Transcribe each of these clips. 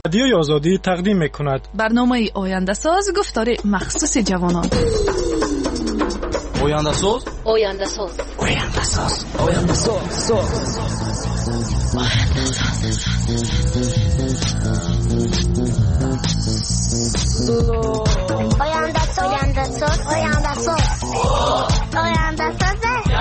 رادیوی آزادی تقدیم می‌کند برنامه آینده ساز گفتار مخصوص جوانان. آینده ساز آینده ساز آینده ساز آینده ساز آینده ساز آینده ساز آینده ساز آینده ساز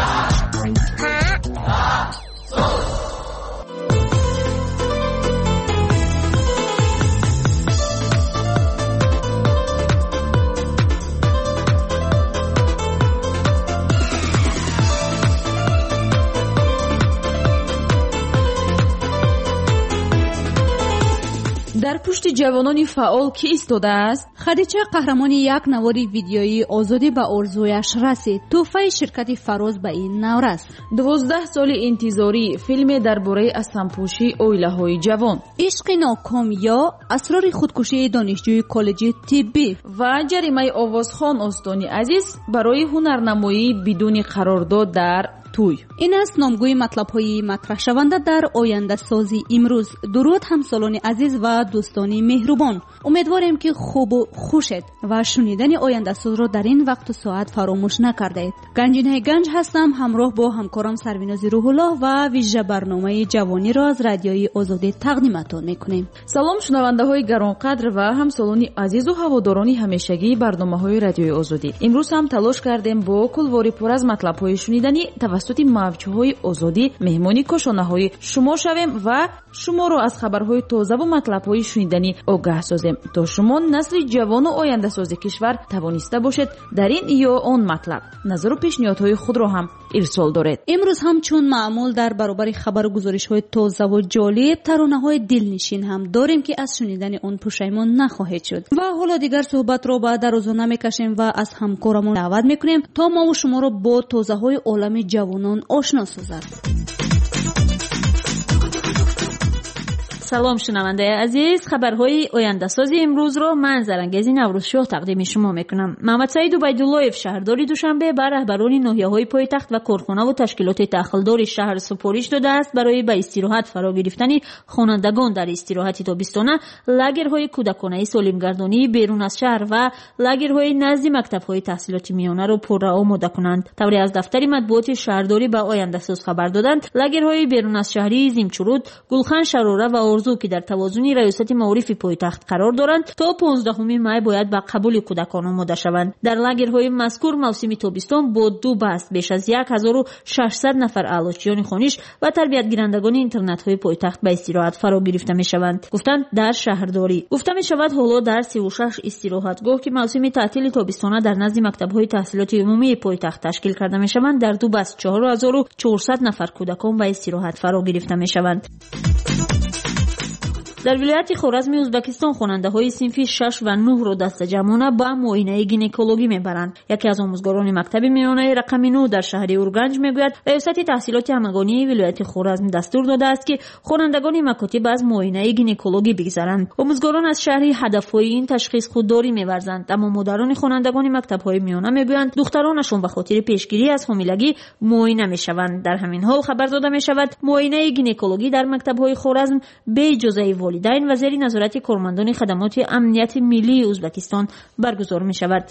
در پشت جوانان فعال کی ایستاده است؟ خدیجه قهرمان یک نوار ویدیویی آزادی به آرزویش رسید. تحفه شرکت فراز به این نوار است. 12 سال انتظاری فیلم درباره اسمپوشی اویله‌های جوان، عشق ناکام یا اسرار خودکشی دانشجوی کالج طبی و جریمه آوازخوان استانی عزیز برای هنرنمایی بدون قرارداد در توی. این است نامگوی مطلب‌های مطرح شونده در آینده سازی امروز. درود همسالان عزیز و دوستان مهربان، امیدواریم که خوب و خوشید و شنیدن آینده ساز را در این وقت و ساعت فراموش نکردید. گنجینه گنج هستم، همراه با همکارم سریناز روح الله و ویژه برنامه جوانی را از رادیوی آزادی تقدیمتان میکنیم. سلام شنونده‌های گرانقدر و همسالان عزیز و هواداران همیشگی برنامه‌های رادیوی آزادی. امروز هم تلاش کردیم با کلواری پر از مطلب‌های شنیدنی توسط موج‌های آزادی مهمانی کشانه‌های شما شویم و شما را از خبرهای تازه و مطلب‌های شنیدنی آگاه سازیم تا شما نسل جوان و آینده ساز کشور توانسته باشید در این یا آن مطلب نظر و پیشنهادهای خود را هم ارسال دارید. امروز هم چون معمول در برابر خبر و گزارش‌های تازه و جالب ترانه‌های دلنشین هم داریم که از شنیدن آن پشیمان نخواهید شد. و حالا دیگر صحبت را به درازا نمی‌کشیم و از همکارمون دعوت می‌کنیم تا ما و شما را با تازه‌های عالم جوانان آشنا سازد. سلام شنونده عزیز، خبرهای آینده سازی امروز رو من زرنگزی نوروزشاه تقدیم شما میکنم. محمد سعید عبیداللهیف شهرداری دوشنبه به رهبران ناحیه‌های پایتخت و کارخانه و تشکیلات داخلدار شهر سپارش داده است برای به استراحت فرا گرفتن خوانندگان در استراحت تابستانه لاگرهای کودکانه سالمگردانی بیرون از شهر و لاگرهای نزد مکتب‌های تحصیلات میانه را پر آماده کنند. طوری از دفتر مطبوعات شهرداری به آینده ساز خبر دادند لاگرهای بیرون از شهری زیمچرود، گلخان شراره و که در توازن ریاست معارف پایتخت قرار دارند تا 15 می باید به قبول کودکان آماده شوند. در لاگرهای مذکور موسم تابستان با 2 بست بیش از 1600 نفر اعلاشیان خوانش و تربیت گیرندگان اینترنت های پایتخت به استراحت فرا گرفته می شوند. گفتند در شهرداری گفته می شود حالا در 36 استراحتگاه که موسم تعطیل تابستانه در نزد مکتب های تحصیلات عمومی پایتخت تشکیل کرده می شوند در 2 بست 4400 نفر کودکان به استراحت فرا گرفته می شوند. در ولایت خوارزم ازبکستان خواننده‌های صنف 6 و 9 را دست جمعانه با معاینه گینکولوژی میبرند. یکی از آموزگاران مکتب میانه رقم 9 در شهر اورگنج میگوید ریاست تحصیلات همگانی ولایت خوارزم دستور داده است که خوانندگان مکاتب از معاینه گینکولوژی بگذرند. آموزگاران از شهر هدفهای این تشخیص خودداری می‌ورزند، اما مدیران خوانندگان مکتب‌های میانه میگویند دخترانشان به خاطر پیشگیری از حاملگی معاینه میشوند. در همین حال خبر داده میشود معاینه گینکولوژی در مکتب‌های خوارزم به اجازه والدین و زیر نظارت کارمندان خدمات امنیت ملی ازبکستان برگزار می شود.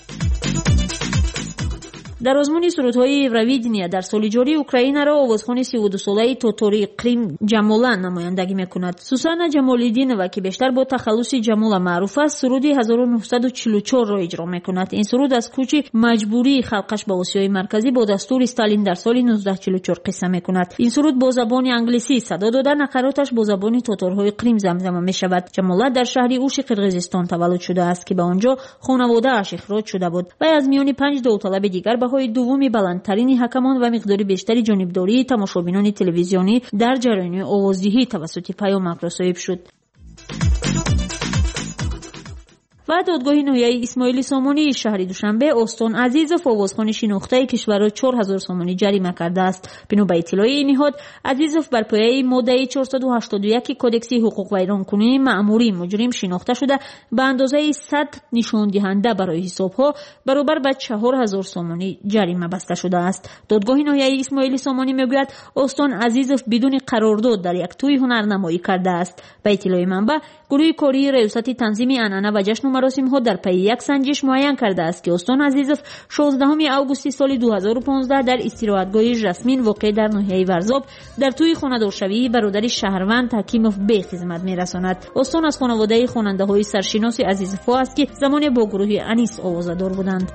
در آزمون سرودهای ایورویدنیا در سال جاری اوکراین را آوازخوان 32 ساله تاتاری قریم جمالا نمایندگی میکند. سوسانا جمالیدینова که بیشتر با تخلص جمالا معروف است سرود 1944 را اجرا میکند. این سرود از کوچ مجبوری خلقش به آسیای مرکزی با دستور استالین در سال 1944 قصه میکند. این سرود با زبان انگلیسی صدا داده نقراتش با زبان تاتارهای قریم زمزمه میشود. جمالا در شهر اوش قرقیزستان تولد شده است که به آنجا خانواده اش اخراج شده بود و از میان 5 داوطلب دیگر های دومی بلندترین حکمان و مقدار بیشتری جانبداری تماشابینان تلویزیونی در جریان آوازدهی توسط پیامک را صاحب شد. و دادگاه ناحیه اسماعیل سامانی شهر دوشنبه استان عزیزوف آوازخوان شناخته کشور را 4000 سامانی جریمه کرده است. بنا به اطلاع این نهاد، عزیزوف بر پایه ماده 481 کدکس حقوق ویرانکنی مأموری مجرم شناخته شده به اندازه 100 نشان دهنده برای حسابها برابر به 4000 سامانی جریمه بسته شده است. دادگاه ناحیه اسماعیل سامانی میگوید استان عزیزوف بدون قرارداد در یک توی هنرنمایی کرده است. به اطلاع منبع، گروه کاری ریاست تنظیم عنعنه و جشن و مراسم ها در پی یک سنجش معین کرده است که استان عزیزوف 16 آگوست سال 2015 در استراحتگاه جسمین واقع در ناحیه ورزاب در توی خانه‌دارشوی برادر شهروند حکیموف به خدمت میرساند. استان از خانواده خواننده های سرشناس عزیزوف است که زمان با گروه انیس آوازدار بودند.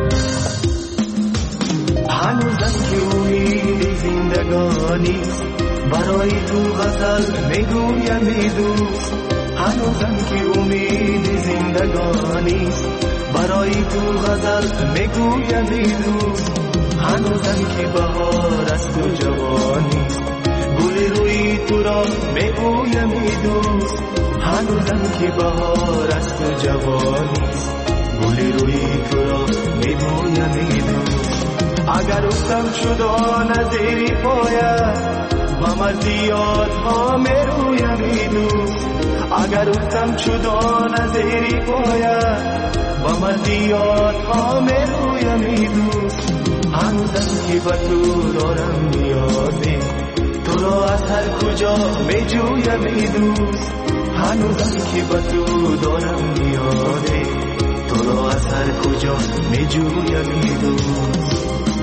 هنوزم که امید زندگانی برای تو غزل میگویم دوست، هنوزم که امید زندگانی برای تو غزل میگویم دوست، هنوزم که بهار از تو جوانی گل روی تو را میگویم دوست، هنوزم که بهار از تو جوانی گل روی تو را میگویم دوست. اگر افتم شد آن زیر پایت و مردیات ها میرویم دوست، اگر افتم شد آن زیر پایت و مردیات ها میرویم دوست، هنوزم که به تو دارم نیازی تو را از هر کجا میجویم دوست، هنوزم که به تو دارم نیازی تو را از هر کجا میجویم دوست.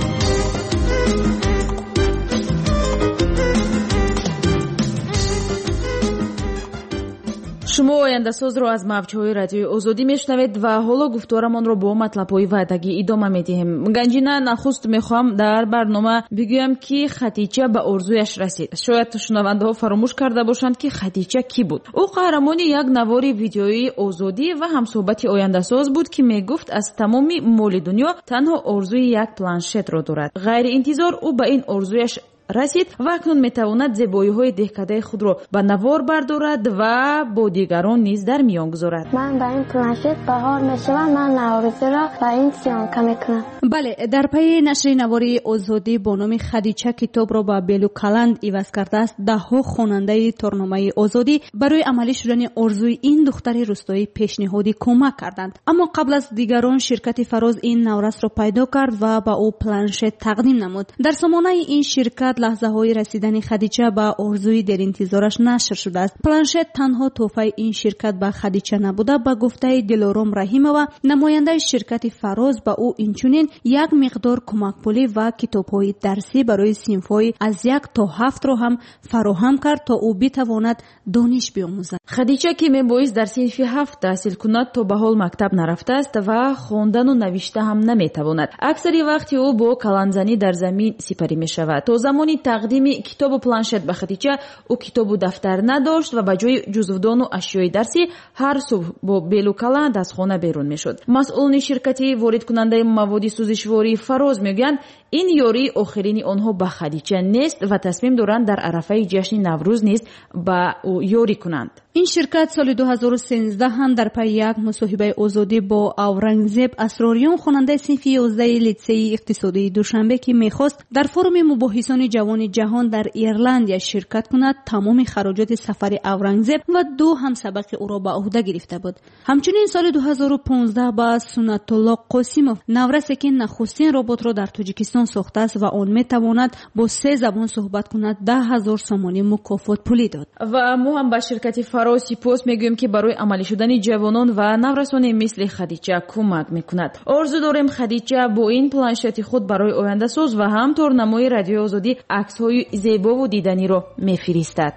شما آینده ساز رو از موج‌های رادیوی آزادی میشنوید و حالا گفتارمان رو با مطلب‌های وعدگی ادامه میدیم. گنجینه نخست میخوام در برنامه بگویم که خدیجه به آرزویش رسید. شاید شنونده ها فراموش کرده باشند که خدیجه کی بود. او قهرمان یک نوار ویدیویی آزادی و همصحبت آینده ساز بود که میگفت از تمام مال دنیا تنها آرزوی یک پلنشت را دارد. غیر انتظار او به این آرزویش رسید و اکنون میتواند زیبایی‌های دهکده خود را به نوار بردارد و با دیگران نیز در میان گذارد. من با این پلنشت بهار میشوم، من نوارزی را با این سیانکه میکنم. بله، در پی نشر نواری آزادی با نام خدیجه کتاب را به بیلو کلند عوض کرده است. ده‌ها خواننده تورنمه آزادی برای عملی شدن آرزوی این دختر روستایی پیشنهادی کمک کردند، اما قبل از دیگران شرکت فراز این نورس را پیدا کرد و به او پلنشت تقدیم نمود. در سامانه این شرکت لحظه های رسیدن خدیجه به آرزوی در انتظارش نشر شده است. پلنشت تنها تحفه این شرکت به خدیجه نبوده. به گفته دلارام رحیمова نماینده شرکت فراز به او اینچنین یک مقدار کمک پولی و کتاب‌های درسی برای صنف‌های از 1 تا 7 را هم فراهم کرد تا او بتواند دانش بیاموزد. خدیجه که میبایست در صنف 7 تحصیل کند تا به حال مکتب نرفته است و خواندن و نوشته هم نمیتواند. اکثری وقتی او با کلانزنی در زمین سپری میشود. تا زمانی تقدیم کتاب و پلنشت به خدیجه او کتاب و دفتر نداشت و به جای جزودان و اشیای درسی هر صبح با بیلو کلند از خانه بیرون میشد. مسئولان شرکتی وارد کننده مواد سوزشواری فراز میگویند این یاری آخرین آنها به خدیجه نیست و تصمیم دارند در عرفه جشن نوروز نیز به او یاری کنند. این شرکت سال 2013 هم در پی یک مصاحبه آزادی با اورنگزیب اسراریان خواننده صنف 11 لیسه اقتصادی دوشنبه که میخواست در فروم مباحثان جوان جهان در ایرلند شرکت کند تمام خراجات سفر اورنگزیب و 2 همسبق او را به عهده گرفته بود. همچنین سال 2015 با سنت الله قاسموف نورسی که نخستین ربات را در تاجیکستان ساخته است و آن میتواند با 3 زبان صحبت کند 10,000 سامانی مکافات پولی داد. و ما هم با شرکت فراز سپاس میگویم که برای عملی شدن جوانان و نورسان مثل خدیجه کمک میکند. آرزو داریم خدیجه با این پلنشت خود برای آینده ساز و همطور نمای رادیو آزادی عکس‌های زیبا و دیدنی را میفرستد.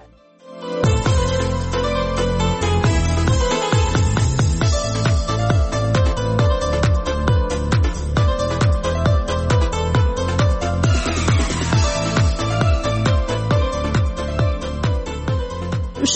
شما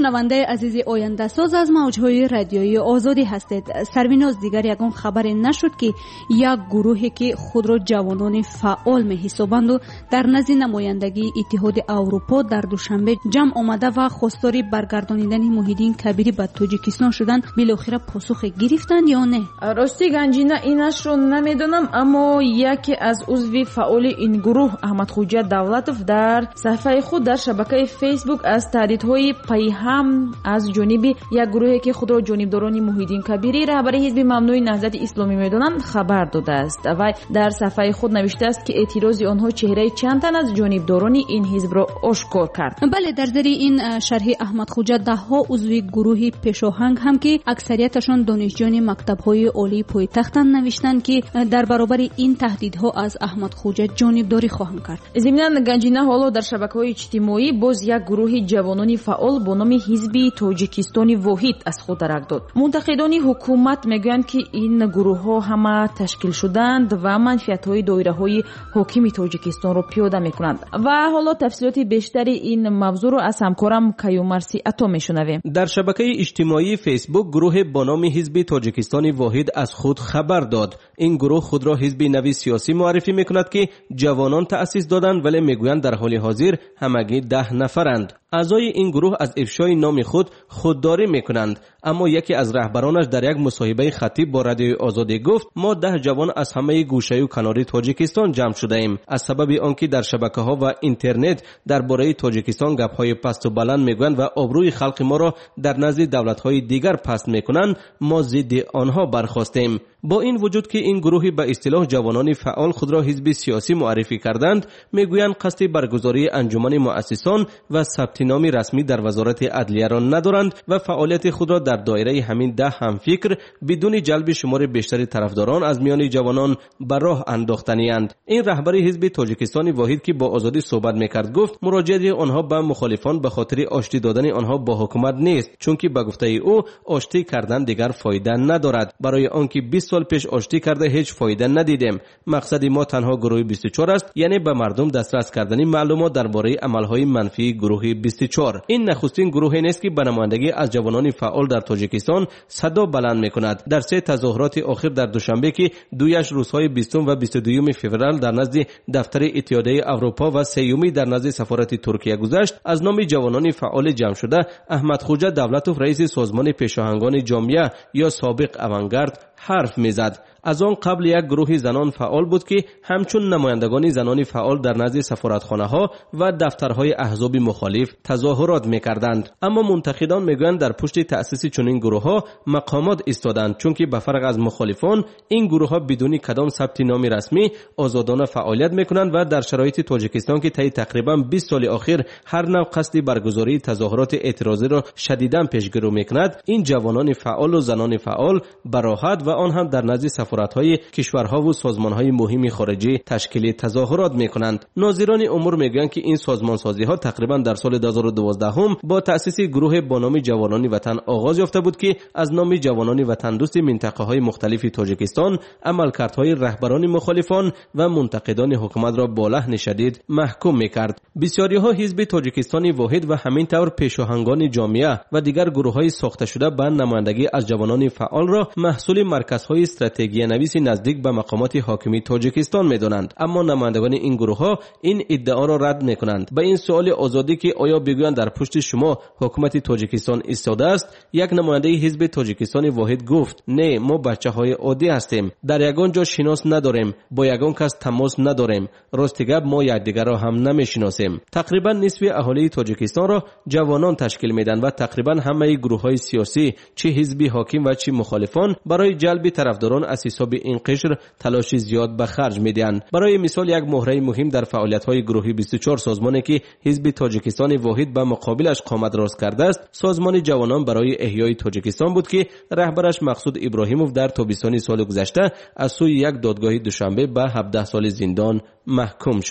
شنونده عزیز آینده ساز از موجهای رادیویی آزادی هستید. سربیناز دیگر یگان خبری نشد که یک گروهی که خود را جوانان فعال می‌حسابند و در نزد نمایندگی اتحاد اروپا در دوشنبه جمع آمده و خواستار برگردانیدن موحدین کبیری به تاجیکستان شدند، بالاخره پاسخ گرفتند یا نه؟ راستی گنجینه اینش رو نمیدونم، اما یکی از عضو فعال این گروه احمدخوجه دولتوف در صفحه خود در شبکه فیسبوک از تهدیدهای پیهم از جانب یک گروهی که خود را جانبداران موحدین کبیری رهبر حزب ممنوع نهضت اسلامی میدانند خبر داده است و در صفحه خود نوشته است که اعتراض آنها چهره چند تن از جانبداران این حزب را آشکار کرد. بله، در زیر این شرح احمدخوجه دهها عضو گروه پیشاهنگ هم که اکثریتشان دانشجویان مکتب‌های عالی پایتختند نوشتند که در برابر این تهدیدها از احمدخوجه جانبداری خواهند کرد. ضمن گنجینه حالا در شبکه‌های اجتماعی باز یک گروه جوانان فعال با نام حزب تاجیکستان واحد از خود درک داد. منتقدان حکومت میگویند که این گروه‌ها همه تشکیل شدند و منفعت‌های دایره‌های حاکم تاجیکستان را پیاده می‌کنند. و حالا تفصیلات بیشتری این موضوع را از همکارم کیومرسی عطا می‌شنویم. در شبکه اجتماعی فیسبوک گروه با نام حزب تاجیکستان واحد از خود خبر داد. این گروه خود را حزب نوی سیاسی معرفی می‌کند که جوانان تأسیس دادند، ولی میگویند در حال حاضر همگی 10 نفرند. اعضای این گروه از افشای نام خود خودداری میکنند، اما یکی از رهبرانش در یک مصاحبه خطی با رادیوی آزادی گفت ما 10 جوان از همه گوشه و کنار تاجیکستان جمع شده ایم. از سبب آنکه در شبکه‌ها و اینترنت درباره تاجیکستان گپ‌های پست و بلند میگویند و آبروی خلق ما را در نزد دولت‌های دیگر پست میکنند، ما ضد آنها برخاستیم. با این وجود که این گروهی به اصطلاح جوانان فعال خود را حزب سیاسی معرفی کردند، میگویند قصد برگزاری انجمن مؤسسان و ثبت نام رسمی در وزارت عدلیه را ندارند و فعالیت خود را در دایره همین 10 همفکر بدون جلب شمار بیشتر طرفداران از میان جوانان به راه انداختنی‌اند. این رهبر حزب تاجیکستان واحد که با آزادی صحبت میکرد گفت مراجعه آنها به مخالفان به خاطر آشتی دادن آنها با حکومت نیست، چون که به گفته او آشتی کردن دیگر فایده ندارد. برای آنکه 20 سال پیش آشتی کرده هیچ فایده ندیدیم. مقصد ما تنها گروه 24 است، یعنی به مردم دسترس کردن معلومات درباره عملهای منفی گروه 24. این نخستین گروهی نیست که به نمایندگی از جوانان فعال در تاجیکستان صدا بلند میکند. در 3 تظاهرات اخیر در دوشنبه که دویش روزهای 20 و 22 فوریه در نزد دفتر اتحادیه اروپا و 3 در نزد سفارت ترکیه گذشت، از نام جوانان فعال جمع شده احمدخوجه دولتوف رئیس سازمان پیشاهنگان جامعه یا سابق اوانگارد حرف میزد. از آن قبل یک گروه زنان فعال بود که همچون نمایندگان زنان فعال در نزد سفارتخانه‌ها و دفترهای احزاب مخالف تظاهرات می‌کردند. اما منتقدان میگویند در پشت تأسیس چنین گروه‌ها مقامات ایستادند، چون که به فرق از مخالفان این گروه‌ها بدون کدام ثبت نام رسمی آزادانه فعالیت می‌کنند و در شرایط تاجیکستان که طی تقریباً 20 سال اخیر هر نوع قصد برگزاری تظاهرات اعتراضی را شدیداً پیشگیری می‌کند، این جوانان فعال و زنان فعال براحت و آن هم در نزد سفارت‌های کشورها و سازمان‌های مهم خارجی تشکیل تظاهرات می‌کنند. ناظران امور میگویند که این سازمان‌سازی‌ها تقریباً در سال 2012 با تأسیس گروه با نام جوانان وطن آغاز یافته بود که از نام جوانان وطن دوست منطقه‌های مختلف تاجیکستان عملکردهای رهبران مخالفان و منتقدان حکومت را با لحن شدید محکوم می‌کرد. بسیاری‌ها حزب تاجیکستان واحد و همینطور پیشاهنگان جامعه و دیگر گروه‌های ساخته شده به نمایندگی از جوانان فعال را محصول مرکزهای استراتژی نویس نزدیک به مقامات حاکمی تاجیکستان می‌دانند. اما نمایندگان این گروه‌ها این ادعا را رد می‌کنند. به این سوال آزادی که آیا بگویند در پشت شما حکومت تاجیکستان ایستاده است، یک نماینده حزب تاجیکستان واحد گفت نه، ما بچه‌های عادی هستیم، در یگان جا شناس نداریم، با یگان کس تماس نداریم، راست گپ ما یکدیگر را هم نمی‌شناسیم. تقریبا نصف اهالی تاجیکستان را جوانان تشکیل میدن و تقریبا همه گروه‌های سیاسی چه حزبی حاکم و چه مخالفان برای جلب طرفداران از حساب این قشر تلاش زیاد به خرج میدهند. برای مثال یک مهره مهم در فعالیت‌های گروه 24 سازمانی که حزب تاجیکستان واحد به مقابلش قامت راست کرده است، سازمان جوانان برای احیای تاجیکستان بود که رهبرش مقصود ابراهیموف در تابستان سال گذشته از سوی یک دادگاه دوشنبه به 17 سال زندان محکوم شد.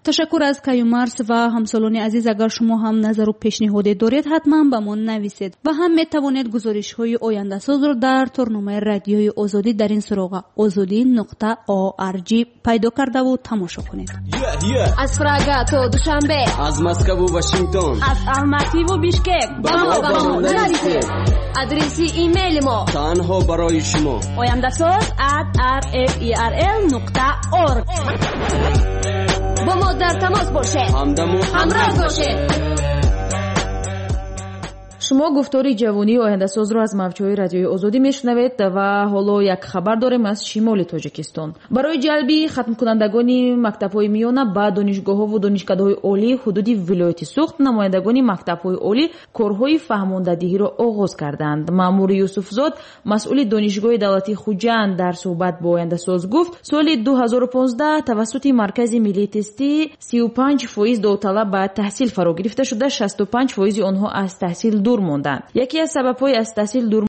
تشکر از کیومرس و همسالان عزیز. اگر شما هم نظر و پیشنهاد دارید حتما به ما نویسید و هم میتوانید گزارش های آینده ساز رو در تورنمه رادیوی آزادی در این سراغ azadi.org پیدا کرده و تماشا کنید. از پراگ تا دوشنبه، از مسکو و واشنگتن، از الماتی و بیشکک با ما نویسید. آدرس ایمیل ما تنها برای شما oyandasaz@rferl.org. با ما در تماس باشید. همراه باشید. شما گفتاری جوانی آینده‌ساز رو از موج‌های رادیوی آزادی میشنوید و حالا یک خبر داریم از شمال تاجیکستان. برای جلبی ختم کنندگان مکتب‌های میانه با دانشگاه‌ها و دانشکده‌های عالی حدودی ولایت سوخت، نمایندگان مکتب‌های عالی کارهای فهماندهی را آغاز کردند. مأمور یوسفزاد مسئول دانشگاه دولتی خوجند در صحبت با آینده‌ساز گفت سال 2015 توسط مرکز ملی تستی 35% داوطلب به تحصیل فرا گرفته شده، 65% آنها از تحصیل دور ماندند. یکی از سبب‌های از تحصیل دور